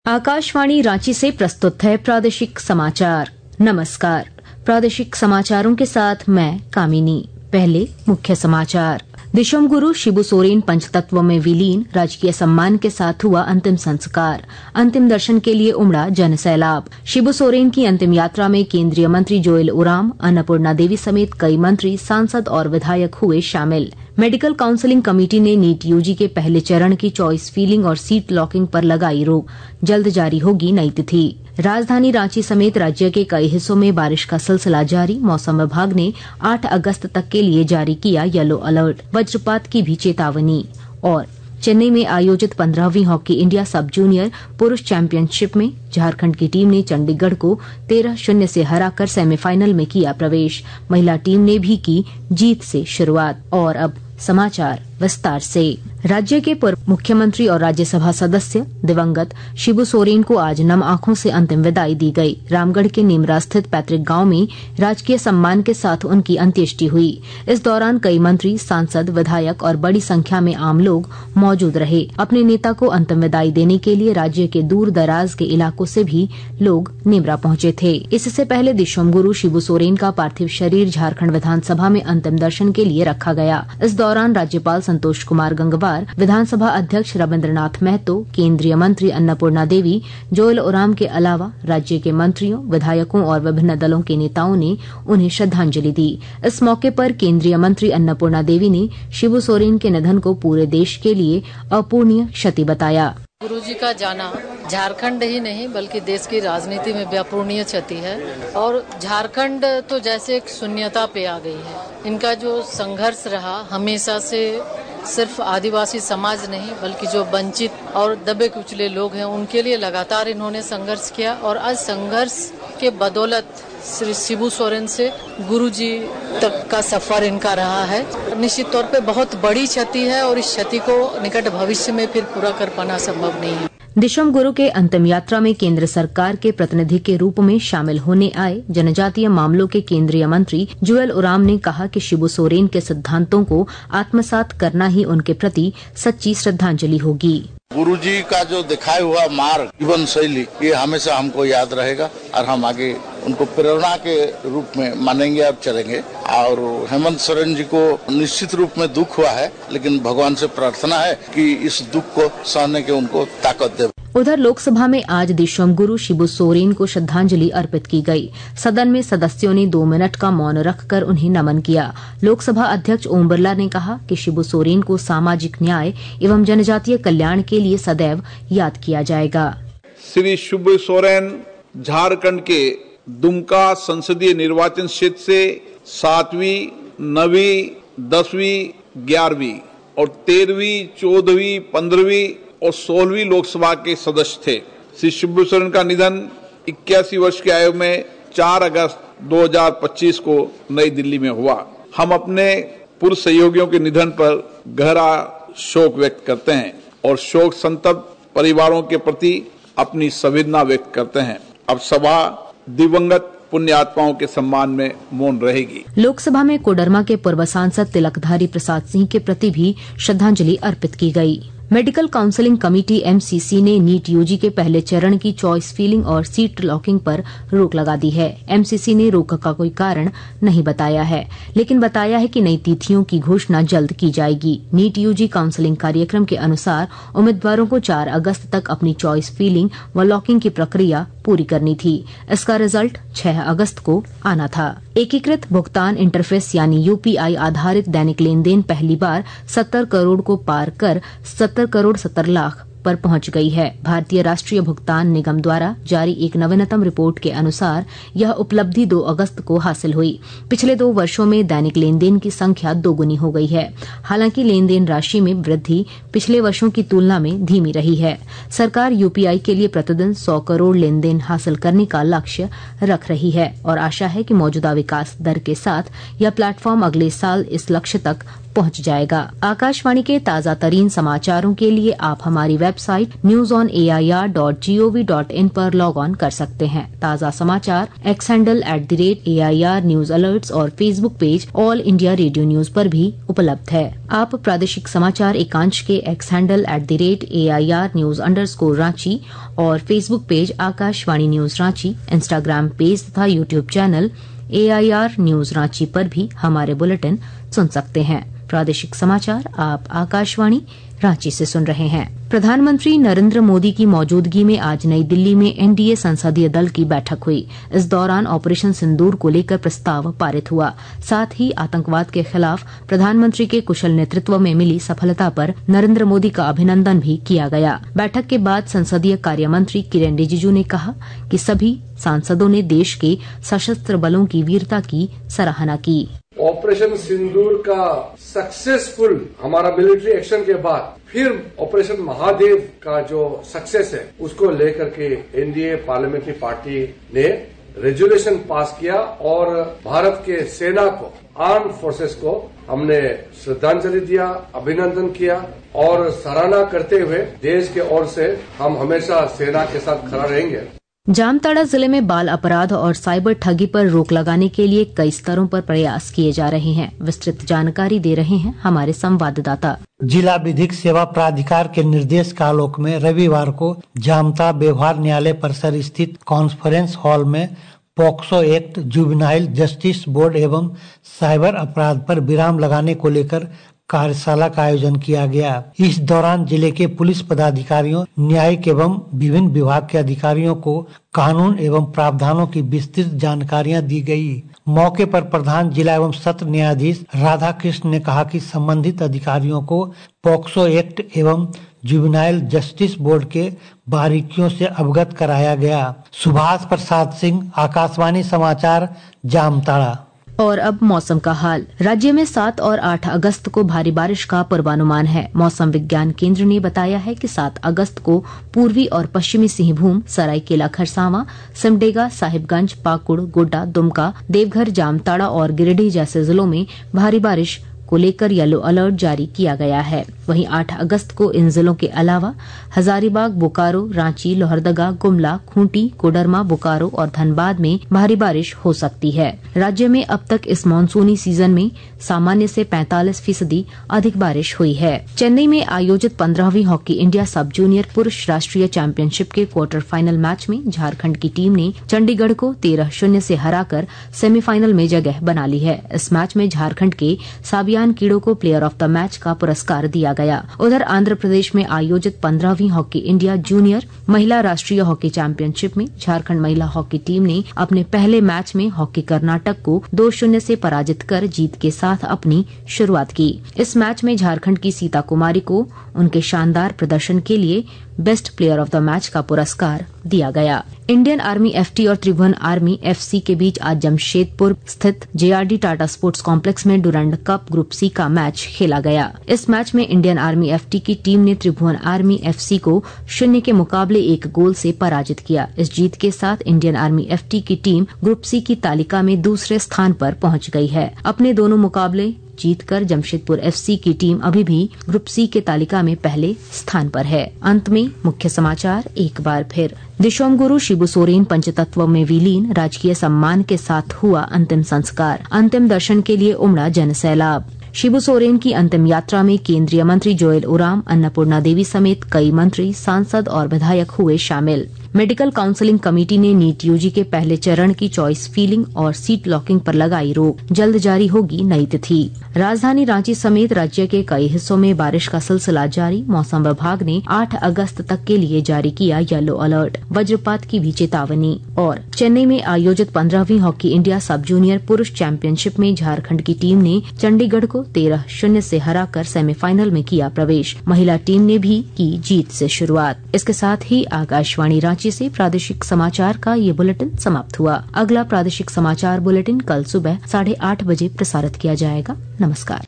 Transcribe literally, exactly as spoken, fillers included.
आकाशवाणी रांची से प्रस्तुत है प्रादेशिक समाचार। नमस्कार, प्रादेशिक समाचारों के साथ मैं कामिनी। पहले मुख्य समाचार। दिशोम गुरु शिबू सोरेन पंचतत्व में विलीन, राजकीय सम्मान के साथ हुआ अंतिम संस्कार। अंतिम दर्शन के लिए उमड़ा जन सैलाब। शिबू सोरेन की अंतिम यात्रा में केंद्रीय मंत्री जोएल ओराम, अन्नपूर्णा देवी समेत कई मंत्री, सांसद और विधायक हुए शामिल। मेडिकल काउंसिलिंग कमेटी ने नीट यूजी के पहले चरण की चॉइस फिलिंग और सीट लॉकिंग पर लगाई रोक। जल्द जारी होगी नई तिथि। राजधानी रांची समेत राज्य के कई हिस्सों में बारिश का सिलसिला जारी। मौसम विभाग ने आठ अगस्त तक के लिए जारी किया येलो अलर्ट। वज्रपात की भी चेतावनी। और चेन्नई में आयोजित पंद्रहवीं हॉकी इंडिया सब जूनियर पुरुष चैंपियनशिप में झारखंड की टीम ने चंडीगढ़ को तेरह शून्य से हराकर सेमीफाइनल में किया प्रवेश। महिला टीम ने भी की जीत से शुरुआत। और अब समाचार विस्तार से। राज्य के पूर्व मुख्यमंत्री और राज्यसभा सदस्य दिवंगत शिबू सोरेन को आज नम आंखों से अंतिम विदाई दी गई। रामगढ़ के नीमरा स्थित पैतृक गांव में राजकीय सम्मान के साथ उनकी अंत्येष्टि हुई। इस दौरान कई मंत्री, सांसद, विधायक और बड़ी संख्या में आम लोग मौजूद रहे। अपने नेता को अंतिम विदाई देने के लिए राज्य के दूर दराज के इलाकों से भी लोग नीमरा पहुंचे थे। इससे पहले दिशोम गुरु शिबू सोरेन का पार्थिव शरीर झारखंड विधानसभा में अंतिम दर्शन के लिए रखा गया। इस दौरान राज्यपाल संतोष कुमार गंगवार, विधानसभा अध्यक्ष रविन्द्रनाथ महतो, केंद्रीय मंत्री अन्नपूर्णा देवी, जोएल ओराम के अलावा राज्य के मंत्रियों, विधायकों और विभिन्न दलों के नेताओं ने उन्हें श्रद्धांजलि दी। इस मौके पर केंद्रीय मंत्री अन्नपूर्णा देवी ने शिबू सोरेन के निधन को पूरे देश के लिए अपूर्णीय क्षति बताया। गुरुजी का जाना झारखंड ही नहीं बल्कि देश की राजनीति में भी अपूर्णीय क्षति है और झारखंड तो जैसे एक शून्यता पे आ गई है। इनका जो संघर्ष रहा हमेशा से सिर्फ आदिवासी समाज नहीं बल्कि जो वंचित और दबे कुचले लोग हैं उनके लिए लगातार इन्होंने संघर्ष किया और आज संघर्ष के बदौलत श्री शिबू सोरेन से गुरुजी तक का सफर इनका रहा है। निश्चित तौर पे बहुत बड़ी क्षति है और इस क्षति को निकट भविष्य में फिर पूरा कर पाना संभव नहीं है। दिशोम गुरु के अंतिम यात्रा में केंद्र सरकार के प्रतिनिधि के रूप में शामिल होने आए जनजातीय मामलों के केंद्रीय मंत्री जोएल ओराम ने कहा कि शिबू सोरेन के सिद्धांतों को आत्मसात करना ही उनके प्रति सच्ची श्रद्धांजलि होगी। गुरुजी का जो दिखाया हुआ मार्ग, जीवन शैली, ये हमेशा हमको याद रहेगा और हम आगे उनको प्रेरणा के रूप में मानेंगे और चलेंगे। और हेमंत सोरेन जी को निश्चित रूप में दुख हुआ है, लेकिन भगवान से प्रार्थना है कि इस दुख को सहने के उनको ताकत दे। उधर लोकसभा में आज दिशोम गुरु शिबू सोरेन को श्रद्धांजलि अर्पित की गई। सदन में सदस्यों ने दो मिनट का मौन रखकर उन्हें नमन किया। लोकसभा अध्यक्ष ओम बिरला ने कहा कि शिबू सोरेन को सामाजिक न्याय एवं जनजातीय कल्याण के लिए सदैव याद किया जाएगा। श्री शिबू सोरेन झारखंड के दुमका संसदीय निर्वाचन क्षेत्र से सातवीं, नवीं, दसवीं, ग्यारहवीं और तेरहवीं, चौदहवीं, पंद्रहवीं और सोलहवीं लोकसभा के सदस्य थे। श्री शिबू सोरेन का निधन इक्यासी वर्ष की आयु में चार अगस्त दो हज़ार पच्चीस को नई दिल्ली में हुआ। हम अपने पूर्व सहयोगियों के निधन पर गहरा शोक व्यक्त करते हैं और शोक संतप्त परिवारों के प्रति अपनी संवेदना व्यक्त करते हैं। अब सभा दिवंगत पुण्य आत्माओं के सम्मान में मौन रहेगी। लोकसभा में कोडरमा के पूर्व सांसद तिलकधारी प्रसाद सिंह के प्रति भी श्रद्धांजलि अर्पित की गई। मेडिकल काउंसिलिंग कमेटी एमसीसी ने नीट यूजी के पहले चरण की चॉइस फिलिंग और सीट लॉकिंग पर रोक लगा दी है। एमसीसी ने रोक का कोई कारण नहीं बताया है, लेकिन बताया है कि नई तिथियों की घोषणा जल्द की जाएगी। नीट यूजी काउंसिलिंग कार्यक्रम के अनुसार उम्मीदवारों को चार अगस्त तक अपनी चॉइस फिलिंग व लॉकिंग की प्रक्रिया पूरी करनी थी। इसका रिजल्ट छह अगस्त को आना था। एकीकृत भुगतान इंटरफेस यानी यूपीआई आधारित दैनिक लेन देन पहली बार सत्तर करोड़ को पार कर सत्तर करोड़ सत्तर लाख पर पहुंच गई है। भारतीय राष्ट्रीय भुगतान निगम द्वारा जारी एक नवीनतम रिपोर्ट के अनुसार यह उपलब्धि दो अगस्त को हासिल हुई। पिछले दो वर्षों में दैनिक लेन देन की संख्या दोगुनी हो गई है। हालांकि लेन देन राशि में वृद्धि पिछले वर्षों की तुलना में धीमी रही है। सरकार यूपीआई के लिए प्रतिदिन सौ करोड़ लेन देन हासिल करने का लक्ष्य रख रही है और आशा है कि मौजूदा विकास दर के साथ यह प्लेटफॉर्म अगले साल इस लक्ष्य तक पहुंच जाएगा। आकाशवाणी के ताज़ा तरीन समाचारों के लिए आप हमारी website news on A I R dot G O V dot in पर लॉग ऑन कर सकते हैं। ताज़ा समाचार X handle at the rate A I R news alerts और Facebook page All India Radio news पर भी उपलब्ध है। आप प्रादेशिक समाचार एकांश के X handle at the rate A I R news underscore Ranchi और Facebook page Akashvani news Ranchi, Instagram page तथा YouTube channel A I R news Ranchi पर भी हमारे बुलेटिन सुन सकते हैं। प्रादेशिक समाचार आप आकाशवाणी रांची से सुन रहे हैं। प्रधानमंत्री नरेंद्र मोदी की मौजूदगी में आज नई दिल्ली में एन डी ए संसदीय दल की बैठक हुई। इस दौरान ऑपरेशन सिंदूर को लेकर प्रस्ताव पारित हुआ। साथ ही आतंकवाद के खिलाफ प्रधानमंत्री के कुशल नेतृत्व में मिली सफलता पर नरेंद्र मोदी का अभिनंदन भी किया गया। बैठक के बाद संसदीय कार्य मंत्री किरेन रिजिजू ने कहा कि सभी सांसदों ने देश के सशस्त्र बलों की वीरता की सराहना की। ऑपरेशन सिंदूर का सक्सेसफुल हमारा मिलिट्री एक्शन के बाद फिर ऑपरेशन महादेव का जो सक्सेस है उसको लेकर के N D A parliamentary party ने रेजोल्यूशन पास किया और भारत के सेना को, आर्म फोर्सेस को हमने श्रद्धांजलि दिया, अभिनंदन किया और सराहना करते हुए देश के ओर से हम हमेशा सेना के साथ खड़ा रहेंगे। जामताड़ा जिले में बाल अपराध और साइबर ठगी पर रोक लगाने के लिए कई स्तरों पर प्रयास किए जा रहे हैं। विस्तृत जानकारी दे रहे हैं हमारे संवाददाता। जिला विधिक सेवा प्राधिकार के निर्देश के आलोक में रविवार को जामताड़ा व्यवहार न्यायालय परिसर स्थित कॉन्फ्रेंस हॉल में POCSO act, juvenile justice board एवं साइबर अपराध पर विराम लगाने को लेकर कार्यशाला का आयोजन किया गया। इस दौरान जिले के पुलिस पदाधिकारियों, न्यायिक एवं विभिन्न विभाग के अधिकारियों को कानून एवं प्रावधानों की विस्तृत जानकारियां दी गई। मौके पर प्रधान जिला एवं सत्र न्यायाधीश राधा कृष्ण ने कहा कि संबंधित अधिकारियों को पॉक्सो एक्ट एवं जुवेनाइल जस्टिस बोर्ड के बारीकियों से अवगत कराया गया। सुभाष प्रसाद सिंह, आकाशवाणी समाचार, जामताड़ा। और अब मौसम का हाल। राज्य में सात और आठ अगस्त को भारी बारिश का पूर्वानुमान है। मौसम विज्ञान केंद्र ने बताया है कि सात अगस्त को पूर्वी और पश्चिमी सिंहभूम, सरायकेला खरसावां, सिमडेगा, साहिबगंज, पाकुड़, गोड्डा, दुमका, देवघर, जामताड़ा और गिरिडीह जैसे जिलों में भारी बारिश को लेकर येलो अलर्ट जारी किया गया है। वहीं आठ अगस्त को इन जिलों के अलावा हजारीबाग, बोकारो, रांची, लोहरदगा, गुमला, खूंटी, कोडरमा, बोकारो और धनबाद में भारी बारिश हो सकती है। राज्य में अब तक इस मानसूनी सीजन में सामान्य से पैंतालीस फीसदी अधिक बारिश हुई है। चेन्नई में आयोजित पंद्रहवीं हॉकी इंडिया सब जूनियर पुरुष राष्ट्रीय चैंपियनशिप के क्वार्टर फाइनल मैच में झारखंड की टीम ने चंडीगढ़ को तेरह शून्य से हराकर सेमीफाइनल में जगह बना ली है। इस मैच में झारखंड के साबियान कीड़ो को प्लेयर ऑफ द मैच का पुरस्कार दिया गया। उधर आंध्र प्रदेश में आयोजित पंद्रहवीं हॉकी इंडिया जूनियर महिला राष्ट्रीय हॉकी चैंपियनशिप में झारखंड महिला हॉकी टीम ने अपने पहले मैच में हॉकी कर्नाटक को दो शून्य से पराजित कर जीत के साथ अपनी शुरुआत की। इस मैच में झारखंड की सीता कुमारी को उनके शानदार प्रदर्शन के लिए best player of the match का पुरस्कार दिया गया। इंडियन आर्मी एफटी और त्रिभुवन आर्मी एफसी के बीच आज जमशेदपुर स्थित J R D Tata sports complex में डुरंड कप ग्रुप सी का मैच खेला गया। इस मैच में इंडियन आर्मी एफटी की टीम ने त्रिभुवन आर्मी एफसी को शून्य के मुकाबले एक गोल से पराजित किया। इस जीत के साथ इंडियन आर्मी एफटी की टीम ग्रुप सी की तालिका में दूसरे स्थान पर पहुंच गई है। अपने दोनों मुकाबले जीतकर जमशेदपुर एफसी की टीम अभी भी ग्रुप सी के तालिका में पहले स्थान पर है। अंत में मुख्य समाचार एक बार फिर। दिशोम गुरु शिबू सोरेन पंचतत्व में विलीन, राजकीय सम्मान के साथ हुआ अंतिम संस्कार। अंतिम दर्शन के लिए उमड़ा जन सैलाब। शिबू सोरेन की अंतिम यात्रा में केंद्रीय मंत्री जोएल ओराम, अन्नपूर्णा देवी समेत कई मंत्री, सांसद और विधायक हुए शामिल। मेडिकल काउंसलिंग कमेटी ने नीट यूजी के पहले चरण की चॉइस फीलिंग और सीट लॉकिंग पर लगाई रोक। जल्द जारी होगी नई तिथि। राजधानी रांची समेत राज्य के कई हिस्सों में बारिश का सिलसिला जारी। मौसम विभाग ने आठ अगस्त तक के लिए जारी किया येलो अलर्ट। वज्रपात की भी चेतावनी। और चेन्नई में आयोजित पंद्रहवीं हॉकी इंडिया सब जूनियर पुरुष चैंपियनशिप में झारखंड की टीम ने चंडीगढ़ को तेरह शून्य से हराकर सेमीफाइनल में किया प्रवेश। महिला टीम ने भी की जीत से शुरुआत। इसके साथ ही आकाशवाणी रांची से प्रादेशिक समाचार का ये बुलेटिन समाप्त हुआ। अगला प्रादेशिक समाचार बुलेटिन कल सुबह साढ़े आठ बजे प्रसारित किया जाएगा। नमस्कार।